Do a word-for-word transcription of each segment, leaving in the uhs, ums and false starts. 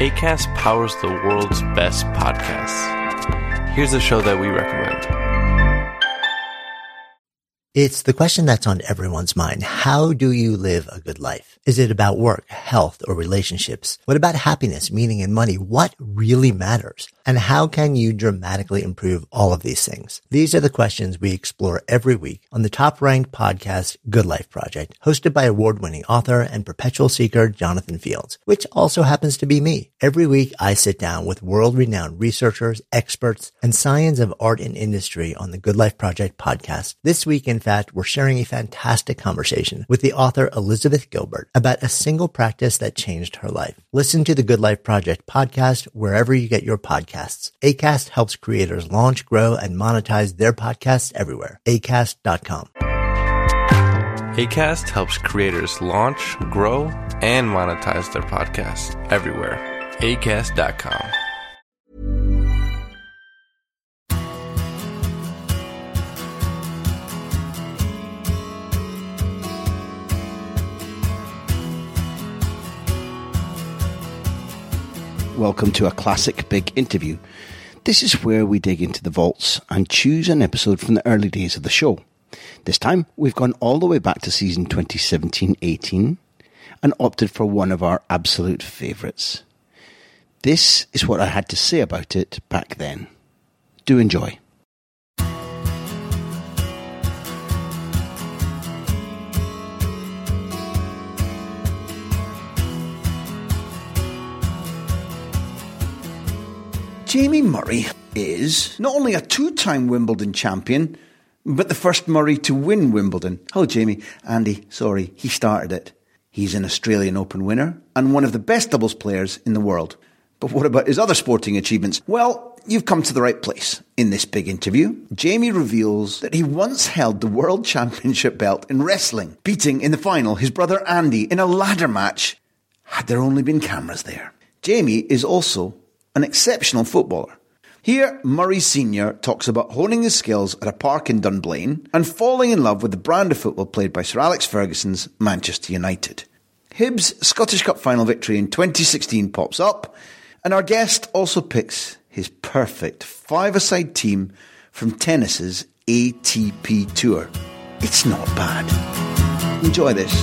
Acast powers the world's best podcasts. Here's a show that we recommend. It's the question that's on everyone's mind. How do you live a good life? Is it about work, health, or relationships? What about happiness, meaning, and money? What really matters? And how can you dramatically improve all of these things? These are the questions we explore every week on the top-ranked podcast, Good Life Project, hosted by award-winning author and perpetual seeker Jonathan Fields, which also happens to be me. Every week, I sit down with world-renowned researchers, experts, and science of art and industry on the Good Life Project podcast. This week, in fact, we're sharing a fantastic conversation with the author Elizabeth Gilbert about a single practice that changed her life. Listen to the Good Life Project podcast wherever you get your podcasts. Acast helps creators launch, grow, and monetize their podcasts everywhere. acast dot com. Acast helps creators launch, grow, and monetize their podcasts everywhere. acast dot com. Welcome to a classic big interview. This is where we dig into the vaults and choose an episode from the early days of the show. This time, we've gone all the way back to season twenty seventeen eighteen and opted for one of our absolute favourites. This is what I had to say about it back then. Do enjoy. Jamie Murray is not only a two-time Wimbledon champion, but the first Murray to win Wimbledon. Hello, Jamie. Andy, sorry, he started it. He's an Australian Open winner and one of the best doubles players in the world. But what about his other sporting achievements? Well, you've come to the right place. In this big interview, Jamie reveals that he once held the World Championship belt in wrestling, beating in the final his brother Andy in a ladder match, had there only been cameras there. Jamie is also an exceptional footballer. Here, Murray Senior talks about honing his skills at a park in Dunblane and falling in love with the brand of football played by Sir Alex Ferguson's Manchester United. Hibs' Scottish Cup final victory in twenty sixteen pops up, and our guest also picks his perfect five-a-side team from tennis's A T P Tour. It's not bad. Enjoy this.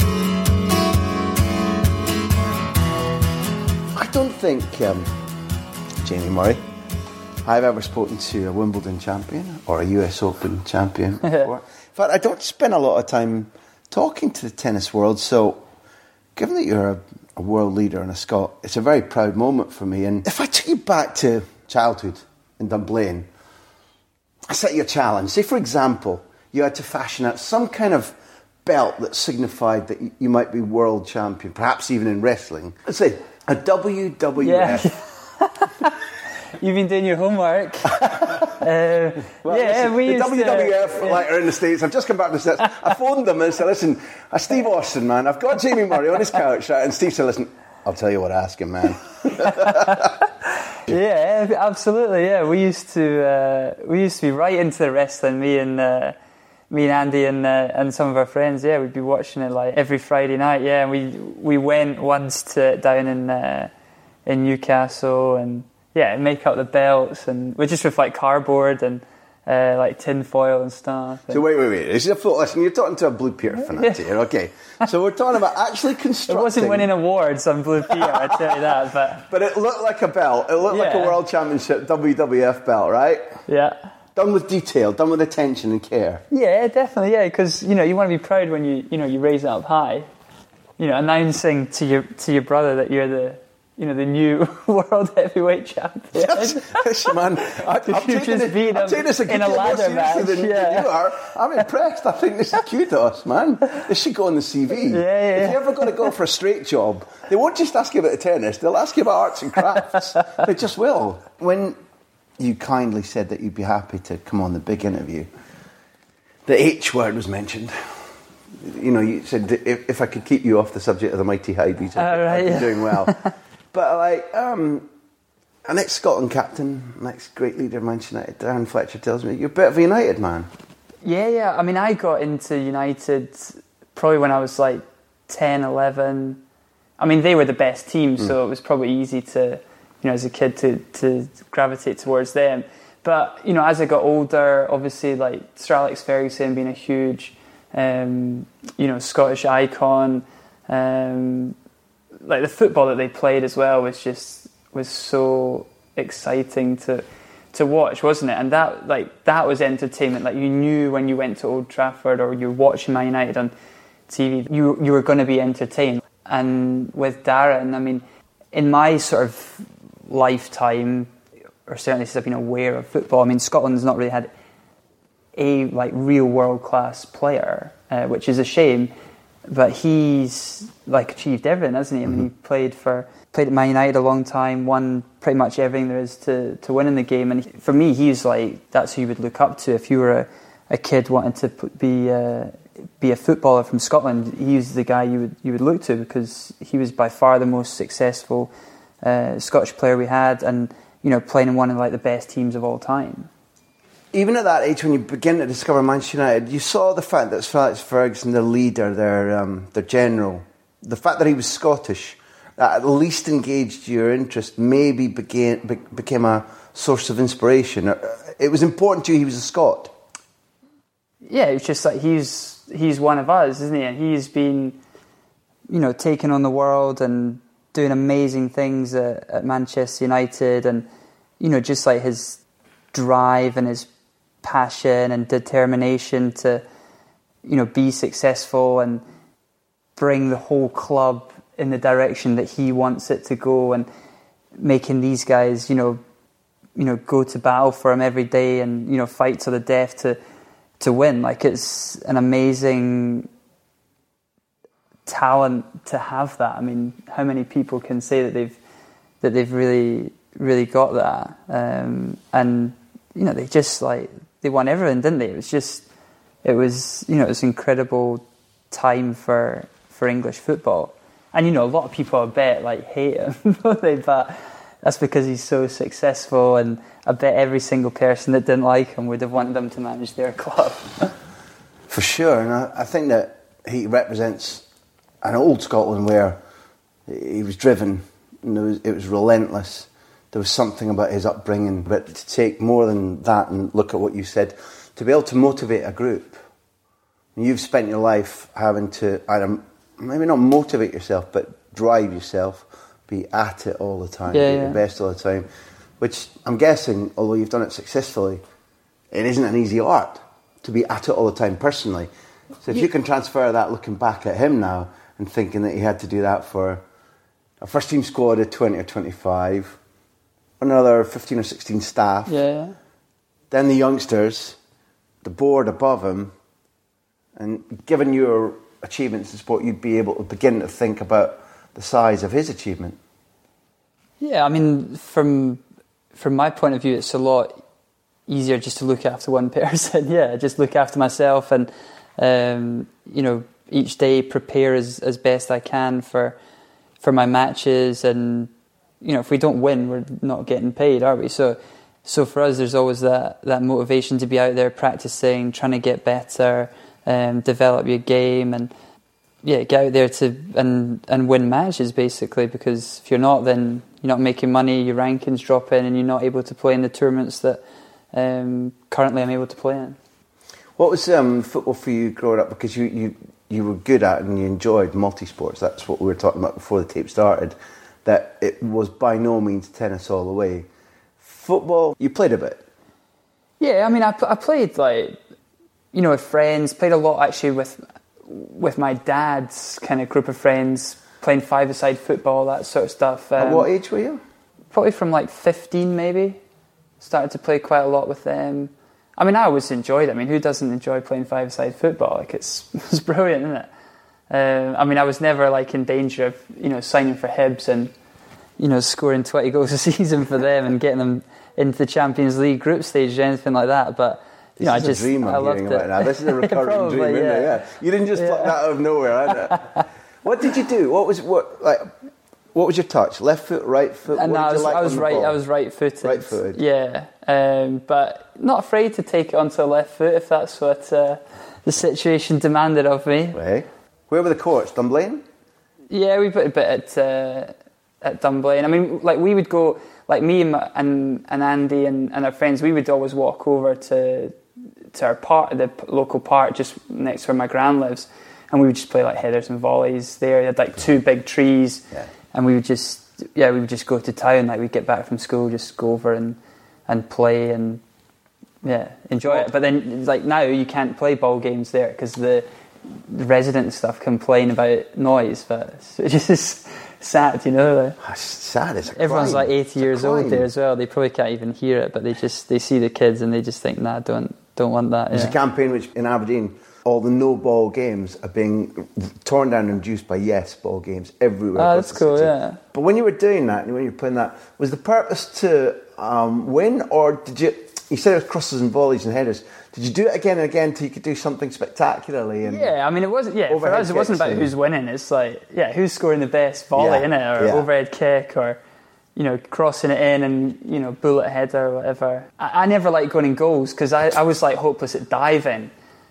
I don't think Um, Jamie Murray, I've ever spoken to a Wimbledon champion or a U S Open champion before. In fact, I don't spend a lot of time talking to the tennis world, so given that you're a, a world leader and a Scot, it's a very proud moment for me. And if I took you back to childhood in Dunblane, I set you a challenge. Say, for example, you had to fashion out some kind of belt that signified that you might be world champion, perhaps even in wrestling. Let's say a W W F. Yeah. You've been doing your homework. uh, well, yeah, listen, we the used W W F to, uh, like, are in the States. I've just come back to the States. I phoned them and said, listen, uh, Steve Austin, man, I've got Jamie Murray on his couch. Right? And Steve said, listen, I'll tell you what, ask him, man. Yeah, absolutely. Yeah, we used to uh, we used to be right into the wrestling. Me and uh, me and Andy and uh, and some of our friends. Yeah, we'd be watching it like every Friday night. Yeah, and we we went once to down in uh, in Newcastle and. Yeah, make up the belts, and we're just with like cardboard and uh, like tin foil and stuff. So wait, wait, wait. This is a full, listen, you're talking to a Blue Peter fanatic here, okay? So we're talking about actually constructing. It wasn't winning awards on Blue Peter, I tell you that. But but it looked like a belt. It looked yeah. like a World Championship W W F belt, right? Yeah. Done with detail, done with attention and care. Yeah, definitely. Yeah, because you know you want to be proud when you you know you raise it up high. You know, announcing to your to your brother that you're the. You know, the new world heavyweight champion. Yes, yes man. I, I'm, taking it, I'm taking this a in a ladder match. Than, yeah. than you are. I'm impressed. I think this is kudos, man. This should go on the C V. Yeah, yeah. If you're ever going to go for a straight job, they won't just ask you about the tennis, they'll ask you about arts and crafts. They just will. When you kindly said that you'd be happy to come on the big interview, the H word was mentioned. You know, you said if, if I could keep you off the subject of the mighty Highbees, I'd, oh, right, I'd be yeah. doing well. But like, um, an ex-Scotland captain, an ex-great leader of Manchester United, Darren Fletcher tells me you're a bit of a United man. Yeah, yeah. I mean, I got into United probably when I was like ten, eleven. I mean, they were the best team, mm. so it was probably easy to, you know, as a kid to, to gravitate towards them. But, you know, as I got older, obviously, like, Sir Alex Ferguson being a huge, um, you know, Scottish icon, um, like, the football that they played as well was just, was so exciting to to watch, wasn't it? And that, like, that was entertainment. Like, you knew when you went to Old Trafford or you were watching Man United on T V, you you were going to be entertained. And with Darren, I mean, in my sort of lifetime, or certainly since I've been aware of football, I mean, Scotland's not really had a, like, real world-class player, uh, which is a shame. But he's, like, achieved everything, hasn't he? I mean, mm-hmm. he played for played at Man United a long time, won pretty much everything there is to, to win in the game. And he, for me, he's like, that's who you would look up to if you were a, a kid wanting to be uh, be a footballer from Scotland. He's the guy you would you would look to, because he was by far the most successful uh, Scottish player we had, and, you know, playing in one of, like, the best teams of all time. Even at that age, when you begin to discover Manchester United, you saw the fact that Sir Alex Ferguson, their leader, their um, their general, the fact that he was Scottish, that at least engaged your interest, maybe began, be, became a source of inspiration. It was important to you he was a Scot. Yeah, it's just like he's he's one of us, isn't he? And he's been, you know, taking on the world and doing amazing things at, at Manchester United, and, you know, just like his drive and his passion and determination to, you know, be successful and bring the whole club in the direction that he wants it to go, and making these guys, you know, you know, go to battle for him every day and, you know, fight to the death to to win. Like, it's an amazing talent to have that. I mean, how many people can say that they've that they've really really got that? Um, and, you know, they just, like, they won everything, didn't they? It was just, it was, you know, it was an incredible time for for English football. And, you know, a lot of people, I bet, like, hate him, don't they? But that's because he's so successful, and I bet every single person that didn't like him would have wanted him to manage their club. For sure, and I, I think that he represents an old Scotland where he was driven, and it was, it was relentless. There was something about his upbringing, but to take more than that and look at what you said, to be able to motivate a group. You've spent your life having to, either, maybe not motivate yourself, but drive yourself, be at it all the time, yeah, be yeah. the best all the time, which I'm guessing, although you've done it successfully, it isn't an easy art to be at it all the time personally. So if yeah. you can transfer that looking back at him now and thinking that he had to do that for a first team squad of twenty or twenty-five, another fifteen or sixteen staff, yeah, yeah. then the youngsters, the board above him, and given your achievements in sport, you'd be able to begin to think about the size of his achievement. Yeah, I mean, from from my point of view, it's a lot easier just to look after one person. Yeah, just look after myself, and um, you know, each day prepare as, as best I can for for my matches. And, you know, if we don't win, we're not getting paid, are we? So so for us, there's always that that motivation to be out there practicing, trying to get better, um, develop your game, and yeah, get out there to and and win matches, basically. Because if you're not, then you're not making money, your rankings drop in, and you're not able to play in the tournaments that um, currently I'm able to play in. What was um, football for you growing up? Because you, you, you were good at it and you enjoyed multi-sports. That's what we were talking about before the tape started, that it was by no means tennis all the way. Football, you played a bit. Yeah, I mean, I, I played, like, you know, with friends, played a lot actually with with my dad's kind of group of friends, playing five-a-side football, that sort of stuff. Um, At what age were you? Probably from like fifteen, maybe. Started to play quite a lot with them. I mean, I always enjoyed it. I mean, who doesn't enjoy playing five-a-side football? Like, it's it's brilliant, isn't it? Um, I mean, I was never like in danger of, you know, signing for Hibs and, you know, scoring twenty goals a season for them and getting them into the Champions League group stage or anything like that. But you this know, is I just a dream I'm I loved hearing it. about now. This is a recurring Probably, dream, isn't yeah. it? Yeah. You didn't just yeah. pluck that out of nowhere, had it? What did you do? What was what like? What was your touch? Left foot, right foot? And what no, did I was, you like I was on the right. ball? I was right-footed. Right-footed. Yeah, um, but not afraid to take it onto the left foot if that's what uh, the situation demanded of me. Right. Where were the courts? Dunblane? Yeah, we put a bit at uh, at Dunblane. I mean, like we would go, like me and my, and, and Andy and, and our friends, we would always walk over to to our park, the local park just next to where my gran lives, and we would just play like headers and volleys there. They had like two big trees, yeah. and we would just yeah we would just go to town. Like we'd get back from school, just go over and and play and yeah enjoy it. But then like now you can't play ball games there because the the resident stuff complain about noise, but it's just sad, you know. It's sad. It's a Everyone's crime. like eighty it's years old there as well. They probably can't even hear it, but they just they see the kids and they just think, nah, don't don't want that. There's yeah. a campaign which in Aberdeen, all the no ball games are being torn down and reduced by yes ball games everywhere. Oh, across that's the cool. city. Yeah. But when you were doing that and when you were playing that, was the purpose to um, win, or did you? You said it was crosses and volleys and headers. Did you do it again and again until you could do something spectacularly? And yeah, I mean, it wasn't. Yeah, for us, it wasn't about who's winning. It's like, yeah, who's scoring the best volley, yeah, innit, or yeah. overhead kick, or you know, crossing it in and you know, bullet header or whatever. I, I never liked going in goals because I, I was like hopeless at diving,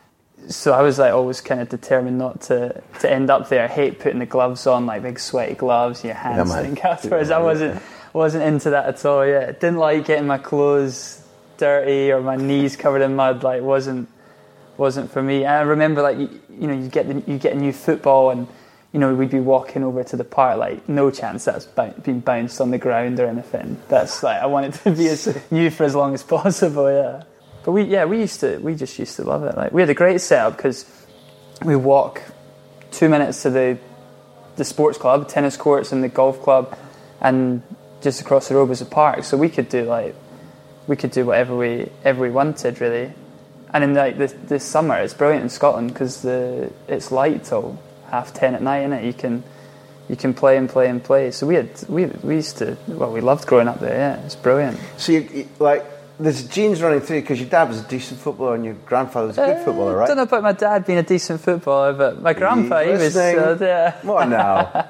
so I was like always kind of determined not to, to end up there. I hate putting the gloves on, like big sweaty gloves, your hands yeah, stink afterwards. I wasn't wasn't into that at all. Yeah, didn't like getting my clothes dirty or my knees covered in mud. Like wasn't wasn't for me. And I remember like you, you know you get the, you get a new football and you know we'd be walking over to the park, like no chance that's being bounced on the ground or anything. That's like I wanted to be as new for as long as possible. Yeah, but we yeah we used to we just used to love it. Like we had a great setup because we walk two minutes to the the sports club, tennis courts and the golf club, and just across the road was a park, so we could do like we could do whatever we ever we wanted really. And in like this this summer it's brilliant in Scotland because the it's light till half ten at night, innit? You can you can play and play and play. So we had we we used to well we loved growing up there. Yeah, it's brilliant. So you, you like there's genes running through because your dad was a decent footballer and your grandfather was a good uh, footballer, right? I don't know about my dad being a decent footballer, but my grandpa he was uh, yeah. What now?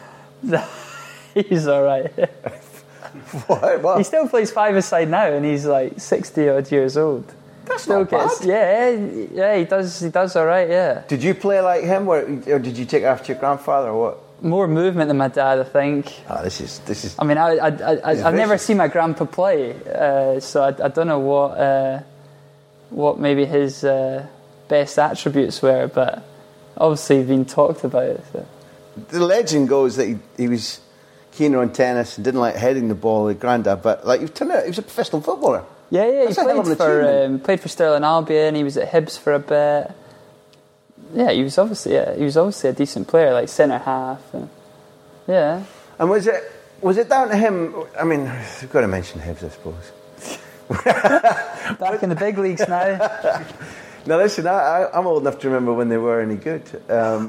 He's all right. What? What? He still plays five-a-side now, and he's like sixty odd years old. That's still not gets, bad. Yeah, yeah, he does. He does all right. Yeah. Did you play like him, or, or did you take after your grandfather, or what? More movement than my dad, I think. Oh, this is this is. I mean, I, I, I, I I've never seen my grandpa play, uh, so I, I don't know what uh, what maybe his uh, best attributes were, but obviously been talked about. So. The legend goes that he, he was keen on tennis and didn't like heading the ball like granddad, but like he turned out he was a professional footballer. Yeah, yeah, That's he played for um, played for Stirling Albion. He was at Hibs for a bit. Yeah, he was obviously yeah, he was obviously a decent player, like centre half. And, yeah. And was it was it down to him? I mean, we've got to mention Hibs, I suppose. Back in the big leagues now. Now listen, I, I, I'm old enough to remember when they were any good. Um,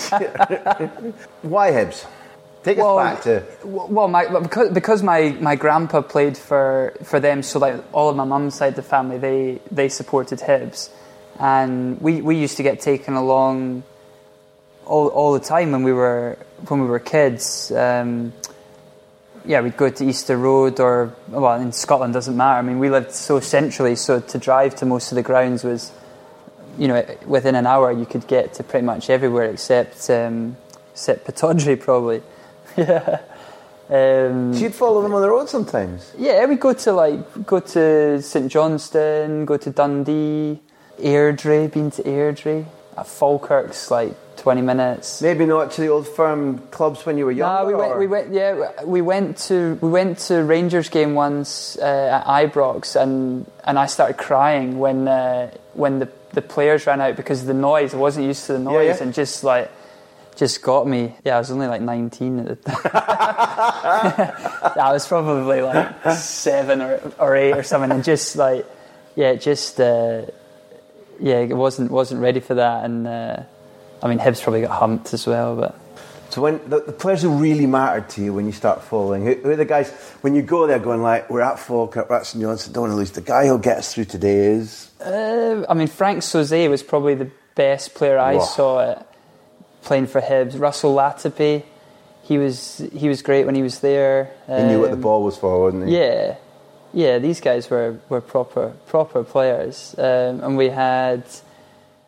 why Hibs? Take us well, back to. Well, my, because because my, my grandpa played for, for them, so like all of my mum's side of the family, they they supported Hibs, and we, we used to get taken along all all the time when we were when we were kids. Um, yeah, we'd go to Easter Road, or well, in Scotland doesn't matter. I mean, we lived so centrally, so to drive to most of the grounds was, you know, within an hour you could get to pretty much everywhere except um, except Pittodrie probably. Yeah. Um, So you'd follow them on the road sometimes? Yeah, we'd go to like go to St Johnstone, go to Dundee, Airdrie, been to Airdrie. At Falkirk's like twenty minutes. Maybe not to the old firm clubs when you were younger. No, we went. or? We went. Yeah, we went to we went to Rangers game once uh, at Ibrox, and and I started crying when uh, when the the players ran out because of the noise. I wasn't used to the noise, yeah, yeah. and just like. Just got me. Yeah, I was only like nineteen at the time. I was probably like seven or, or eight or something, and just like, yeah, just uh, yeah, it wasn't wasn't ready for that. And uh, I mean, Hibs probably got humped as well. But so when the, the players who really mattered to you when you start following, who, who are the guys when you go there going like, we're at Falkirk, we're at St Johnstone, don't want to lose. The guy who'll get us through today is. Uh, I mean, Frank Sauzet was probably the best player I Whoa. saw at. Playing for Hibs. Russell Latipi, he was he was great when he was there. He um, knew what the Um, ball was for, wasn't he? Yeah, yeah. These guys were, were proper proper players, um, and we had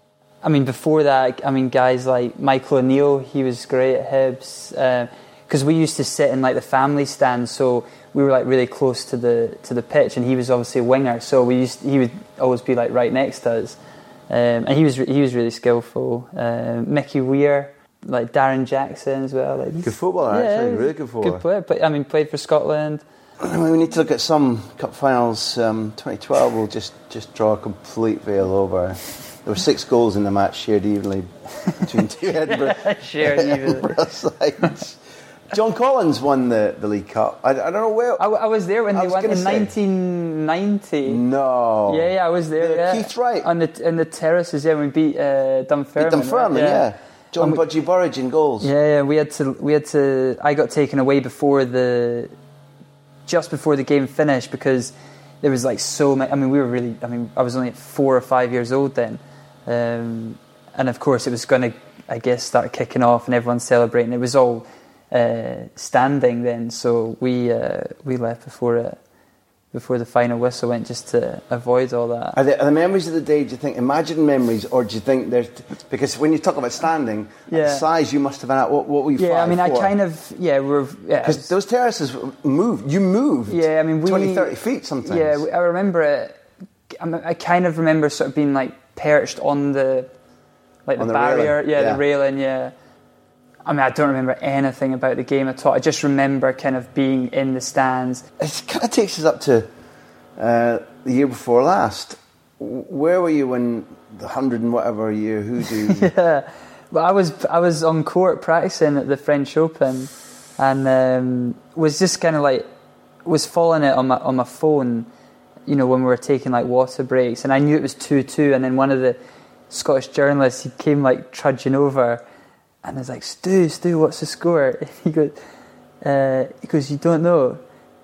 I mean, before that, I mean, guys like Michael O'Neill, he was great at Hibs. Because uh, we used to sit in like the family stand, so we were like really close to the to the pitch, and he was obviously a winger, so we used he would always be like right next to us, um, and he was he was really skillful. Uh, Mickey Weir, like Darren Jackson as well. Like good footballer, yeah, actually, really good footballer. Good player, but I mean, played for Scotland. We need to look at some cup finals. Um, twenty twelve will just just draw a complete veil over. There were six goals in the match, shared evenly between two Edinburgh, shared evenly. Edinburgh sides. John Collins won the, the League Cup. I, I don't know where. I, I was there when I they won in say. nineteen ninety. No. Yeah, yeah, I was there. The Yeah. Keith Wright on the in the terraces. Yeah, we beat uh, Dunfermline. Beat Dunfermline, right? yeah. yeah. John we, Budgie Burridge in goals. Yeah, yeah. We had to. We had to. I got taken away before the, just before the game finished because there was like so many. I mean, we were really. I mean, I was only four or five years old then. Um, and of course it was going to, I guess, start kicking off and everyone's celebrating. It was all uh, standing then, so we uh, we left before it, before the final whistle went, just to avoid all that. Are the, are the memories of the day, do you think, imagined memories, or do you think there's... Because when you talk about standing, yeah. at the size you must have been at, what, what were you, Yeah, five, I mean, four? I kind of, yeah, we're... Because yeah, those terraces moved, you moved yeah, I mean, we, twenty, thirty feet sometimes. Yeah, I remember it, I kind of remember sort of being like perched on the, like the, the barrier, railing. yeah, yeah, the railing, yeah. I mean, I don't remember anything about the game at all. I just remember kind of being in the stands. It kind of takes us up to uh, the year before last. Where were you when the hundred and whatever year hoodoo? yeah, well, I was I was on court practicing at the French Open, and um, was just kind of like was following it on my on my phone. You know, when we were taking like water breaks, and I knew it was two two, and then one of the Scottish journalists, he came like trudging over, and I was like, Stu, Stu, what's the score? And he goes, uh, he goes, you don't know?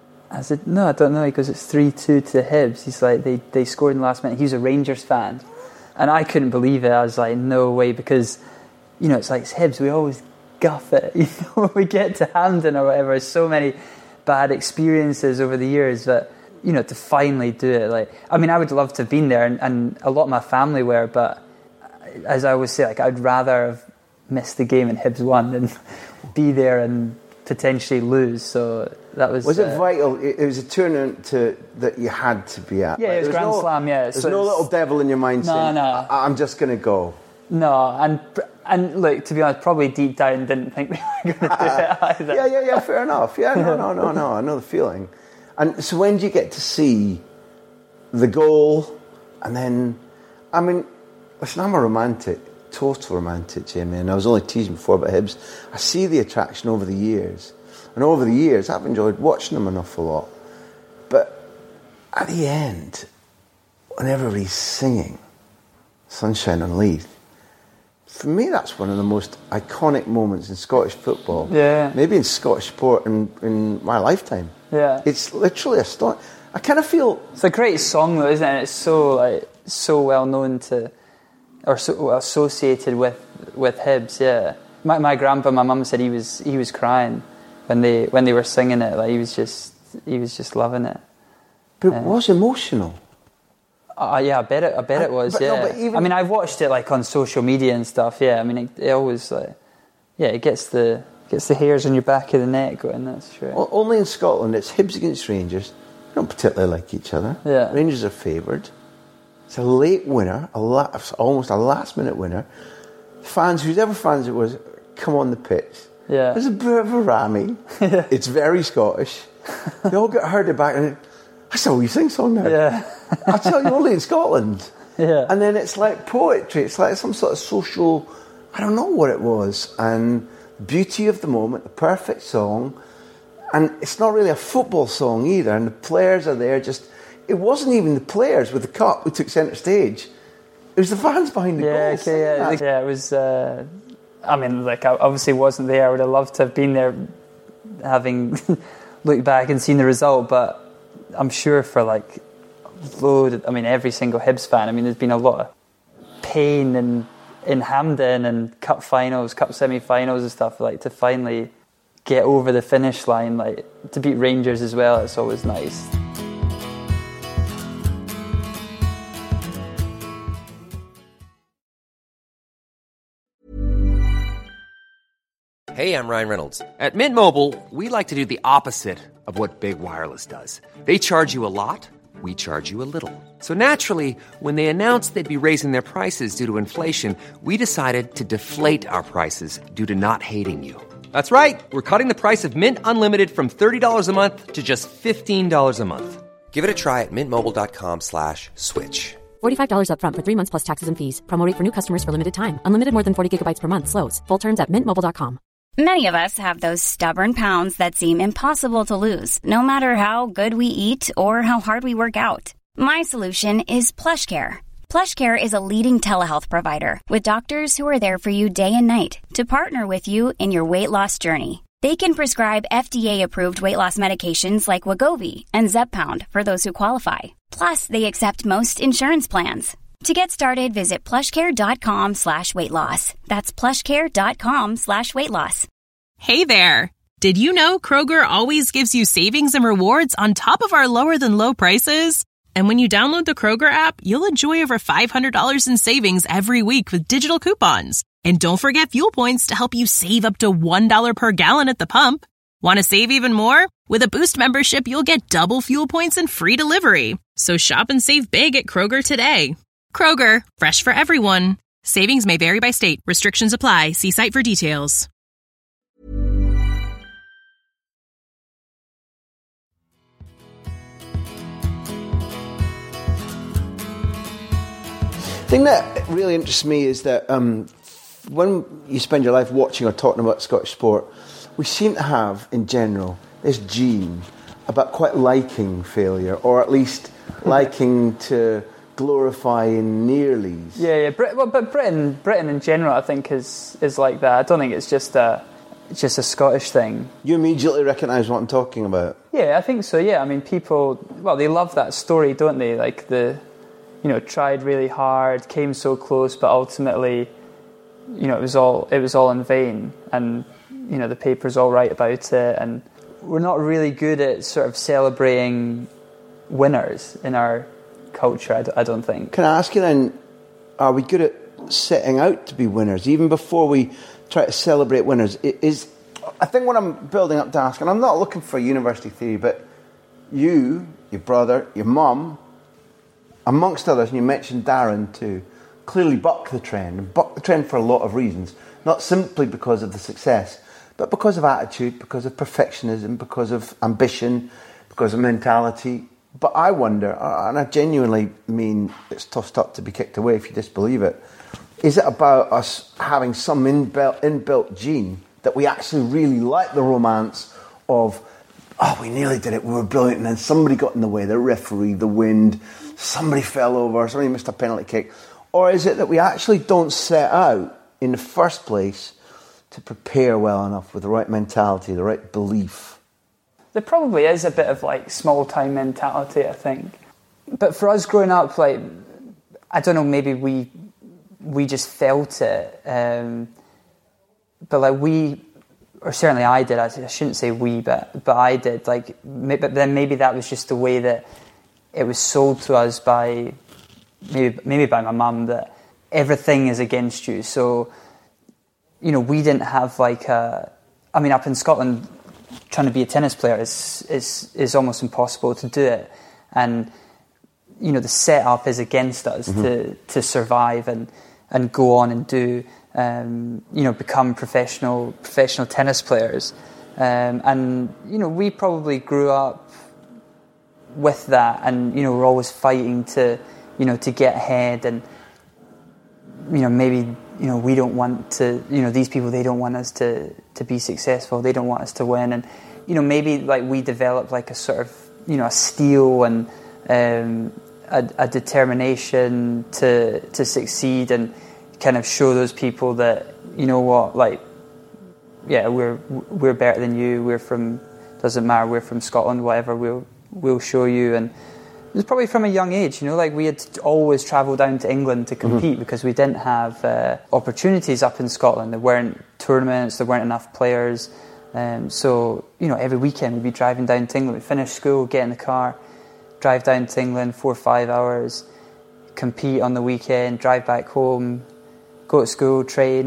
I said, no, I don't know. He goes, it's three two to Hibs. He's like, they they scored in the last minute. He was a Rangers fan, and I couldn't believe it. I was like, no way, because you know it's like it's Hibs. We always guff it. You know, when we get to Hampden or whatever. So many bad experiences over the years that. You know, to finally do it, like, I mean, I would love to have been there, and, and a lot of my family were, but as I always say, like, I'd rather have missed the game and Hibs won than be there and potentially lose. So that was. Was uh, it vital? It, it was a tournament to, that you had to be at. Yeah, like, it was Grand no, Slam. Yeah, there's so no little devil in your mind no, saying, no. I, "I'm just going to go." No, and and look, to be honest, probably deep down didn't think they were going to do it either. Yeah, yeah, yeah. Fair enough. Yeah, no, no, no, no. I know the feeling. And so when do you get to see the goal? And then, I mean, listen, I'm a romantic, total romantic, Jamie, and I was only teasing before about Hibs. I see the attraction over the years. And over the years, I've enjoyed watching them an awful lot. But at the end, when everybody's singing Sunshine on Leith, for me, that's one of the most iconic moments in Scottish football. Yeah. Maybe in Scottish sport in, in my lifetime. Yeah. It's literally a story. I kind of feel... It's a great song, though, isn't it? It's so, like, so well known to... Or so associated with, with Hibs, yeah. My my grandpa, my mum said he was he was crying when they when they were singing it. Like, he was just he was just loving it. But it was emotional. Uh, yeah, I bet it. I bet it was. But no, yeah. but even- I mean, I've watched it like on social media and stuff. Yeah. I mean, it, it always like, yeah, it gets the gets the hairs on your back of the neck going. That's true. O- Only in Scotland, it's Hibs against Rangers. They don't particularly like each other. Yeah. Rangers are favoured. It's a late winner, a la- almost a last-minute winner. Fans, whoever fans it was, come on the pitch. Yeah. There's a bit of a rammy. It's very Scottish. They all get herded back, and that's a wee sing song now. Yeah. I tell you, only in Scotland. Yeah. And then it's like poetry. It's like some sort of social, I don't know what it was. And beauty of the moment, the perfect song. And it's not really a football song either. And the players are there just... It wasn't even the players with the cup who took centre stage. It was the fans behind the Yeah, goal. okay, yeah, That. yeah. It was. Uh, I mean, like, I obviously wasn't there. I would have loved to have been there, having looked back and seen the result. But I'm sure for like load. I mean, every single Hibs fan. I mean, there's been a lot of pain in in Hampden and cup finals, cup semi-finals and stuff. Like, to finally get over the finish line, like to beat Rangers as well. It's always nice. Hey, I'm Ryan Reynolds. At Mint Mobile, we like to do the opposite of what Big Wireless does. They charge you a lot, we charge you a little. So naturally, when they announced they'd be raising their prices due to inflation, we decided to deflate our prices due to not hating you. That's right. We're cutting the price of Mint Unlimited from thirty dollars a month to just fifteen dollars a month. Give it a try at mintmobile.com slash switch. forty-five dollars up front for three months plus taxes and fees. Promo rate for new customers for limited time. Unlimited more than forty gigabytes per month. Slows full terms at mint mobile dot com. Many of us have those stubborn pounds that seem impossible to lose, no matter how good we eat or how hard we work out. My solution is PlushCare. PlushCare is a leading telehealth provider with doctors who are there for you day and night to partner with you in your weight loss journey. They can prescribe F D A-approved weight loss medications like Wegovy and Zepbound for those who qualify. Plus, they accept most insurance plans. To get started, visit plushcare.com slash weight loss. That's plushcare.com slash weight loss. Hey there! Did you know Kroger always gives you savings and rewards on top of our lower-than-low prices? And when you download the Kroger app, you'll enjoy over five hundred dollars in savings every week with digital coupons. And don't forget fuel points to help you save up to one dollar per gallon at the pump. Want to save even more? With a Boost membership, you'll get double fuel points and free delivery. So shop and save big at Kroger today. Kroger, fresh for everyone. Savings may vary by state. Restrictions apply. See site for details. The thing that really interests me is that um, when you spend your life watching or talking about Scottish sport, we seem to have, in general, this gene about quite liking failure, or at least liking to glorify in nearlies. Yeah, yeah. Brit- well, but Britain, Britain in general, I think is is like that. I don't think it's just a it's just a Scottish thing. You immediately recognise what I'm talking about. Yeah, I think so. Yeah, I mean, people, well, they love that story, don't they? Like the, you know, tried really hard, came so close, but ultimately, you know, it was all it was all in vain, and you know, the paper's all right about it, and we're not really good at sort of celebrating winners in our culture, I, d- I don't think. Can I ask you then, are we good at setting out to be winners, even before we try to celebrate winners? It is, I think what I'm building up to ask, and I'm not looking for a university theory, but you, your brother, your mum, amongst others, and you mentioned Darren too, clearly bucked the trend, and bucked the trend for a lot of reasons, not simply because of the success, but because of attitude, because of perfectionism, because of ambition, because of mentality. But I wonder, and I genuinely mean it's tossed up to be kicked away if you disbelieve it, is it about us having some inbuilt, inbuilt gene that we actually really like the romance of, oh, we nearly did it, we were brilliant, and then somebody got in the way, the referee, the wind, somebody fell over, somebody missed a penalty kick? Or is it that we actually don't set out in the first place to prepare well enough with the right mentality, the right belief? There probably is a bit of like small time mentality, I think. But for us growing up, like, I don't know, maybe we we just felt it. Um, but like we, or certainly I did. I, I shouldn't say we, but but I did. Like, but then maybe that was just the way that it was sold to us by maybe maybe by my mum, that everything is against you. So, you know, we didn't have like a. I mean, up in Scotland, trying to be a tennis player is is is almost impossible to do it, and you know the setup is against us mm-hmm. to to survive and and go on and do um, you know become professional professional tennis players, um, and you know we probably grew up with that, and you know we're always fighting to you know to get ahead, and you know maybe. You know, we don't want to, you know, these people, they don't want us to, to be successful. They don't want us to win. And, you know, maybe like we develop like a sort of, you know, a steel and um, a, a determination to to succeed and kind of show those people that, you know what, like, yeah, we're we're better than you. We're from, doesn't matter, we're from Scotland, whatever, we'll we'll show you. And it was probably from a young age, you know, like we had always travelled down to England to compete mm-hmm. because we didn't have uh, opportunities up in Scotland. There weren't tournaments, there weren't enough players. Um, so, you know, every weekend we'd be driving down to England. We'd finish school, get in the car, drive down to England, four or five hours, compete on the weekend, drive back home, go to school, train,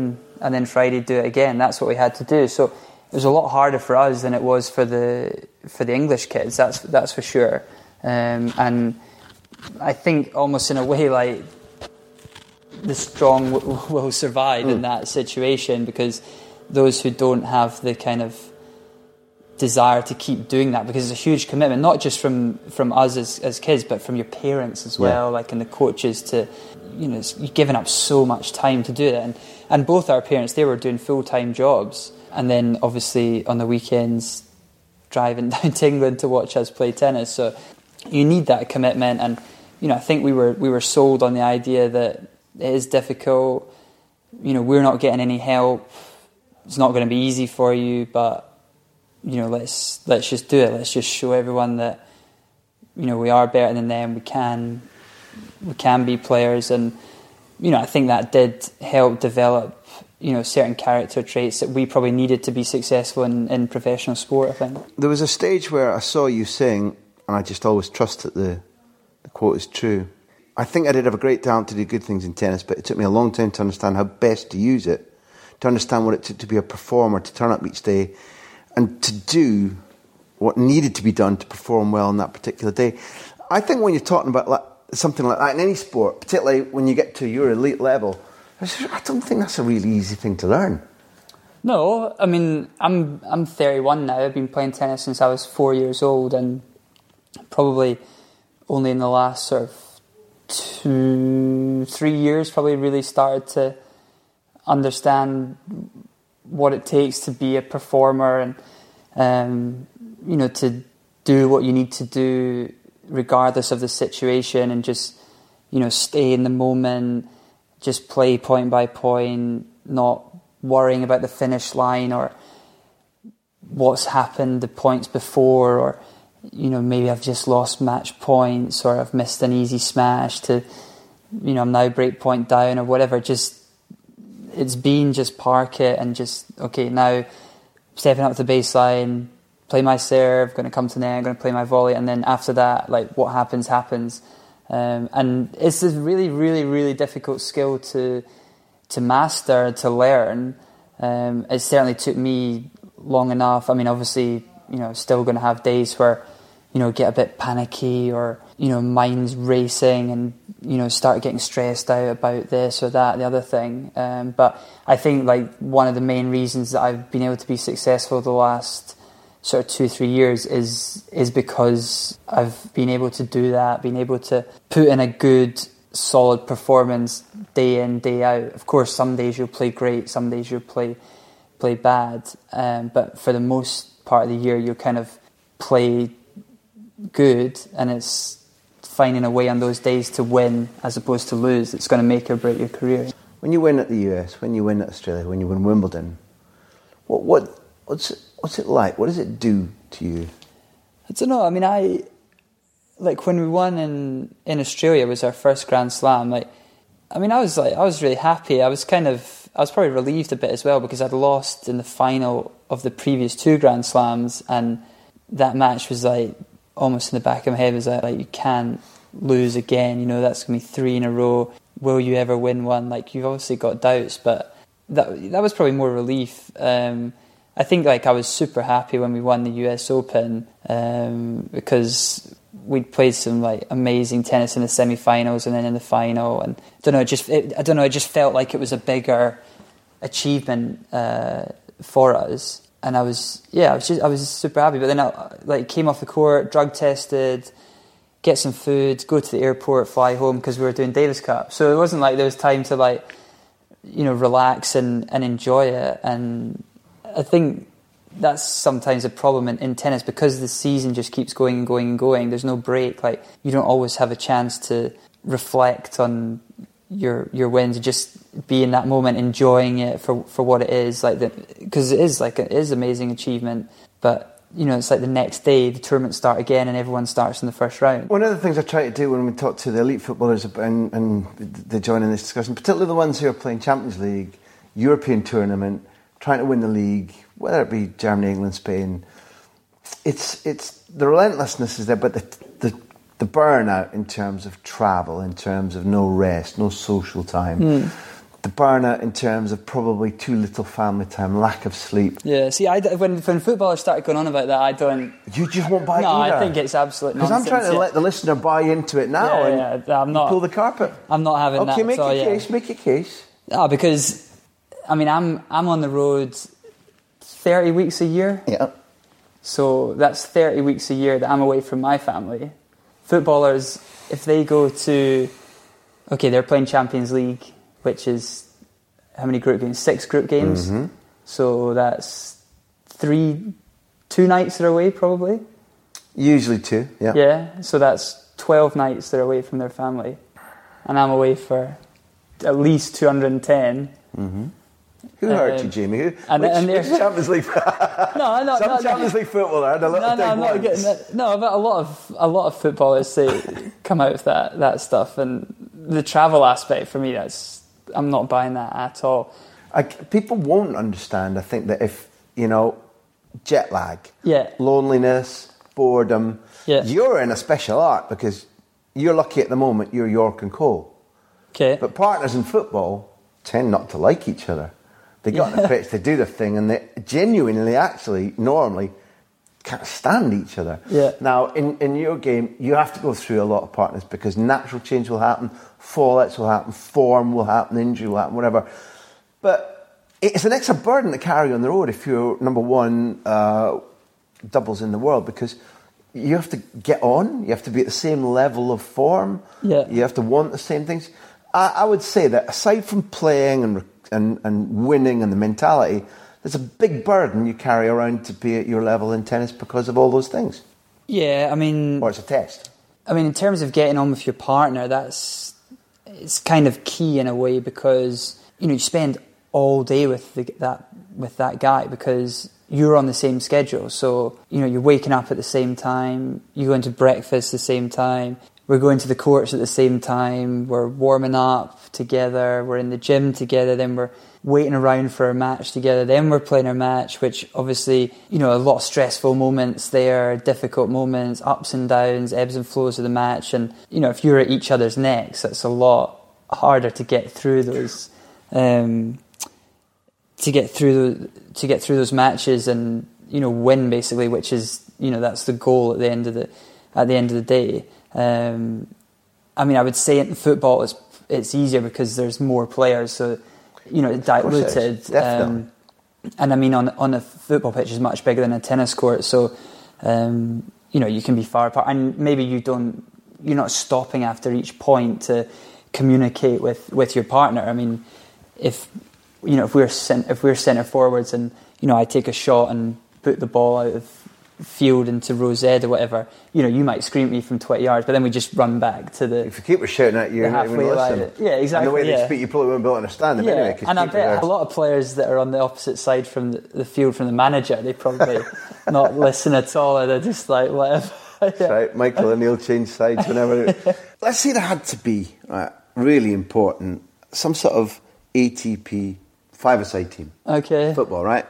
and then Friday do it again. That's what we had to do. So it was a lot harder for us than it was for the for the English kids. That's that's for sure. Um, and I think almost in a way like the strong w- will survive mm. in that situation, because those who don't have the kind of desire to keep doing that, because it's a huge commitment, not just from, from us as, as kids, but from your parents as well, yeah. like and the coaches, to, you know, you're giving up so much time to do it. And, and both our parents, they were doing full-time jobs, and then obviously on the weekends driving down to England to watch us play tennis. So you need that commitment. And you know, I think we were we were sold on the idea that it is difficult. You know, we're not getting any help. It's not going to be easy for you, but you know, let's let's just do it. Let's just show everyone that, you know, we are better than them. We can we can be players, and you know, I think that did help develop, you know, certain character traits that we probably needed to be successful in, in professional sport, I think. There was a stage where I saw you sing, and I just always trust that the the quote is true. I think I did have a great talent to do good things in tennis, but it took me a long time to understand how best to use it, to understand what it took to be a performer, to turn up each day, and to do what needed to be done to perform well on that particular day. I think when you're talking about like, something like that in any sport, particularly when you get to your elite level, I don't think that's a really easy thing to learn. No, I mean, I'm I'm thirty-one now. I've been playing tennis since I was four years old, and probably only in the last sort of two, three years probably really started to understand what it takes to be a performer, and um, you know, to do what you need to do regardless of the situation, and just, you know, stay in the moment, just play point by point, not worrying about the finish line or what's happened the points before, or you know, maybe I've just lost match points or I've missed an easy smash to, you know, I'm now break point down or whatever. Just, it's been just park it and just, okay, now stepping up to the baseline, play my serve, going to come to net, I'm going to play my volley, and then after that, like, what happens, happens. Um, and it's a really, really, really difficult skill to to master, to learn. Um, it certainly took me long enough. I mean, obviously, you know, still going to have days where, you know, get a bit panicky, or, you know, mind's racing and, you know, start getting stressed out about this or that, the other thing. Um, but I think, like, one of the main reasons that I've been able to be successful the last sort of two, three years is is because I've been able to do that, been able to put in a good, solid performance day in, day out. Of course, some days you'll play great, some days you'll play play bad, um, but for the most part of the year, you'll kind of play good, and it's finding a way on those days to win as opposed to lose that's going to make or break your career. When you win at the U S, when you win at Australia, when you win Wimbledon, what what what's it, what's it like? What does it do to you? I don't know. I mean, I like when we won in in Australia, it was our first Grand Slam. Like, I mean, I was like, I was really happy. I was kind of, I was probably relieved a bit as well, because I'd lost in the final of the previous two Grand Slams, and that match was like almost in the back of my head was like, like you can't lose again. You know, that's gonna be three in a row. Will you ever win one? Like, you've obviously got doubts, but that that was probably more relief. Um, I think like I was super happy when we won the U S Open, um, because we'd played some like amazing tennis in the semi-finals and then in the final, and I don't know, it just it, I don't know, it just felt like it was a bigger achievement uh, for us, and I was yeah, I was just I was super happy. But then I like came off the court, drug tested, get some food, go to the airport, fly home, because we were doing Davis Cup, so it wasn't like there was time to like, you know, relax and, and enjoy it. And I think that's sometimes a problem in, in tennis, because the season just keeps going and going and going. There's no break. Like, you don't always have a chance to reflect on your your wins and just be in that moment, enjoying it for, for what it is. Like, because it is like it is amazing achievement. But you know, it's like the next day the tournaments start again and everyone starts in the first round. One of the things I try to do when we talk to the elite footballers and, and they join in this discussion, particularly the ones who are playing Champions League, European tournament, trying to win the league, whether it be Germany, England, Spain, it's it's the relentlessness is there, but the, the the burnout in terms of travel, in terms of no rest, no social time. Mm. the burnout in terms of probably too little family time, lack of sleep. Yeah, see, I, when, when footballers started going on about that, I don't... You just won't buy it no, either? I think it's absolute nonsense. Because I'm trying to yeah. let the listener buy into it now yeah, and yeah, I'm not, pull the carpet. I'm not having okay, that. Okay, make all, your yeah. case, make your case. No, because, I mean, I'm I'm on the road thirty weeks a year. Yeah. So that's thirty weeks a year that I'm away from my family. Footballers, if they go to... Okay, they're playing Champions League, which is... How many group games? Six group games. Mm-hmm. So that's three, two nights they're away probably. Usually two, yeah. Yeah, so that's twelve nights they're away from their family. And I'm away for at least two hundred ten. Mm-hmm. Who hurt um, you, Jamie? Who, and, which, and which Champions League? no, no, Some no, Champions no. League footballer had a little no, no, I'm not dig getting that. No, but a lot of a lot of footballers say come out of that that stuff, and the travel aspect for me, that's I'm not buying that at all. I, people won't understand. I think that if you know jet lag, yeah, loneliness, boredom, yeah. you're in a special art because you're lucky at the moment. You're York and Cole. Okay, but partners in football tend not to like each other. They got yeah. on the pitch, they do their thing, and they genuinely, actually, normally, can't stand each other. Yeah. Now, in, in your game, you have to go through a lot of partners because natural change will happen, fallouts will happen, form will happen, injury will happen, whatever. But it's an extra burden to carry on the road if you're number one uh, doubles in the world because you have to get on, you have to be at the same level of form, yeah. you have to want the same things. I, I would say that aside from playing and And, and winning and the mentality, there's a big burden you carry around to be at your level in tennis because of all those things. Yeah, I mean... Or it's a test. I mean, in terms of getting on with your partner, that's... It's kind of key in a way because, you know, you spend all day with the, that with that guy because you're on the same schedule. So, you know, you're waking up at the same time, you go into breakfast at the same time, we're going to the courts at the same time, we're warming up together, we're in the gym together, then we're waiting around for a match together, then we're playing our match, which obviously, you know, a lot of stressful moments there, difficult moments, ups and downs, ebbs and flows of the match, and, you know, if you're at each other's necks, it's a lot harder to get through those, um, to get through the, to get through those matches and, you know, win basically, which is, you know, that's the goal at the end of the, at the end of the day. Um, I mean, I would say in football it's it's easier because there's more players, so you know it's diluted. It Definitely. Um, and I mean, on on a football pitch is much bigger than a tennis court, so um, you know you can be far apart, and maybe you don't you're not stopping after each point to communicate with, with your partner. I mean, if you know if we're cent- if we're centre forwards and you know I take a shot and put the ball out of field into row Z or whatever, you know, you might scream at me from twenty yards, but then we just run back to the... If you keep us shouting at you, the you're not even halfway listen. line. Yeah, exactly. And the way yeah. they speak, you probably won't be able to understand them yeah. anyway. And I bet a lot of players that are on the opposite side from the, the field from the manager, they probably not listen at all, and they're just like, whatever. That's yeah. right. Michael and Neil change sides whenever... Let's say there had to be, right, really important, some sort of A T P five-a-side team. Okay. Football, right?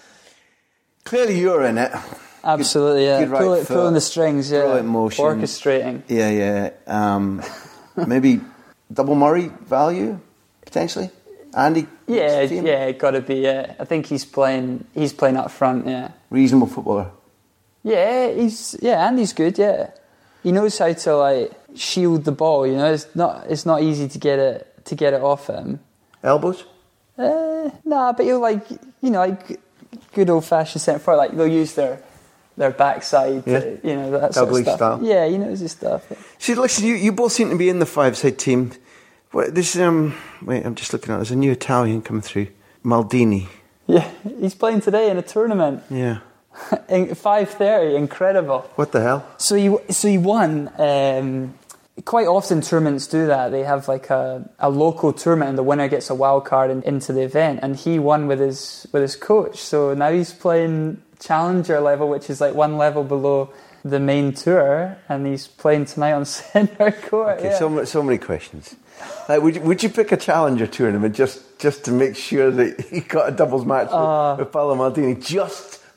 Clearly you're in it. Absolutely, yeah. Good right Pull it, foot, pulling the strings, yeah. brilliant motion. Orchestrating. Yeah, yeah. Um, maybe double Murray value, potentially? Andy? Yeah, team? yeah, got to be, yeah. I think he's playing, he's playing up front, yeah. Reasonable footballer. Yeah, he's, yeah, Andy's good, yeah. He knows how to, like, shield the ball, you know. It's not, it's not easy to get it, to get it off him. Elbows? Uh, nah, but he'll, like, you know, like, good old-fashioned centre forward, like, they'll use their... their backside, yeah. to, you know, that sort of stuff. Style. Yeah, he knows his stuff. See, listen, you, you both seem to be in the five-side team. What, this, um, wait, I'm just looking at, there's a new Italian coming through, Maldini. Yeah, he's playing today in a tournament. Yeah. five thirty, incredible. What the hell? So he, so he won. Um, quite often tournaments do that. They have like a, a local tournament and the winner gets a wild card in, into the event, and he won with his with his coach. So now he's playing Challenger level, which is like one level below the main tour, and he's playing tonight on centre court. Okay, yeah. so, so many questions. Like, would you, would you pick a Challenger tournament just, just to make sure that you got a doubles match uh, with, with Paolo Maldini, just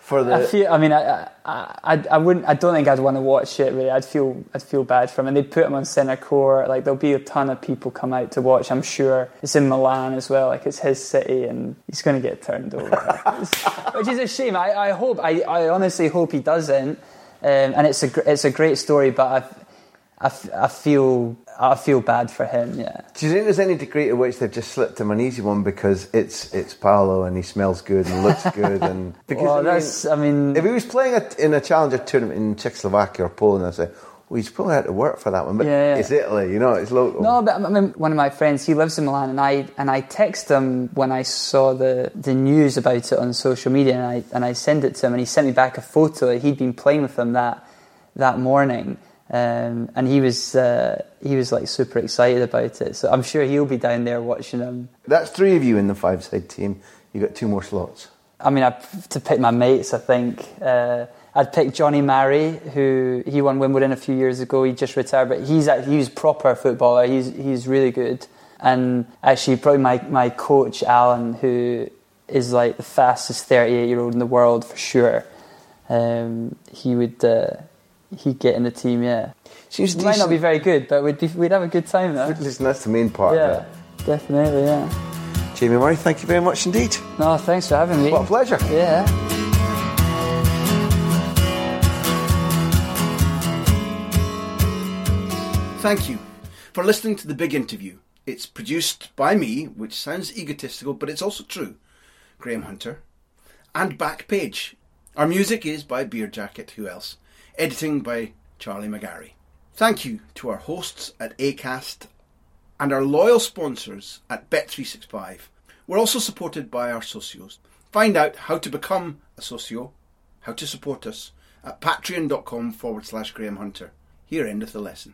for the. I feel. I mean, I, I, I wouldn't. I don't think I'd want to watch it. Really, I'd feel. I'd feel bad for him. And they put him on centre court. Like there'll be a ton of people come out to watch. I'm sure it's in Milan as well. Like it's his city, and he's going to get turned over, which is a shame. I, I hope. I, I honestly hope he doesn't. Um, and it's a it's a great story, but I, I, I feel. I feel bad for him, yeah. Do you think there's any degree to which they've just slipped him an easy one because it's it's Paolo and he smells good and looks good? And because well, I mean, that's, I mean... if he was playing a, in a Challenger tournament in Czechoslovakia or Poland, I'd say, well, he's probably had to work for that one. But yeah, yeah. It's Italy, you know, it's local. No, but I mean, one of my friends, he lives in Milan, and I and I text him when I saw the, the news about it on social media, and I and I sent it to him, and he sent me back a photo. He'd been playing with them that that morning. Um, and he was uh, he was like super excited about it, so I'm sure he'll be down there watching him. That's three of you in the five-side team. You got two more slots. I mean, I, to pick my mates, I think uh, I'd pick Johnny Murray, who he won Wimbledon a few years ago. He just retired, but he's he was a proper footballer. He's he's really good. And actually, probably my my coach Alan, who is like the fastest thirty-eight year old in the world for sure. Um, he would. Uh, He'd get in the team, yeah. Seems it might not be very good, but we'd be, we'd have a good time though. Listen, that's the main part yeah, of it. Definitely, yeah. Jamie Murray, thank you very much indeed. No, thanks for having me. What a pleasure. Yeah. Thank you for listening to The Big Interview. It's produced by me, which sounds egotistical, but it's also true, Graham Hunter, and Backpage. Our music is by Beer Jacket, who else? Editing by Charlie McGarry. Thank you to our hosts at Acast and our loyal sponsors at Bet three sixty-five. We're also supported by our socios. Find out how to become a socio, how to support us, at patreon.com forward slash Graham Hunter. Here endeth the lesson.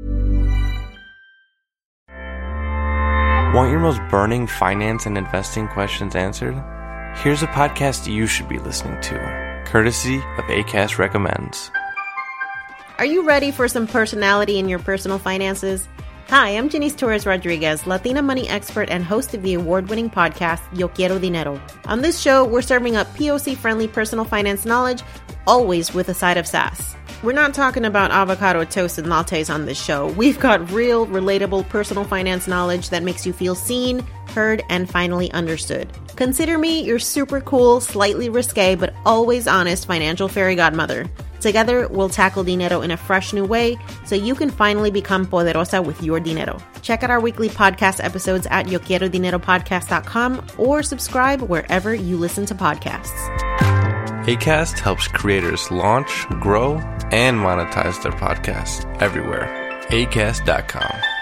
Want your most burning finance and investing questions answered? Here's a podcast you should be listening to, courtesy of Acast Recommends. Are you ready for some personality in your personal finances? Hi, I'm Janice Torres Rodriguez, Latina money expert and host of the award-winning podcast, Yo Quiero Dinero. On this show, we're serving up P O C-friendly personal finance knowledge, always with a side of sass. We're not talking about avocado toast and lattes on this show. We've got real, relatable personal finance knowledge that makes you feel seen, heard, and finally understood. Consider me your super cool, slightly risque, but always honest financial fairy godmother. Together, we'll tackle dinero in a fresh new way so you can finally become poderosa with your dinero. Check out our weekly podcast episodes at yo quiero dinero podcast dot com or subscribe wherever you listen to podcasts. Acast helps creators launch, grow, and monetize their podcasts everywhere. acast dot com.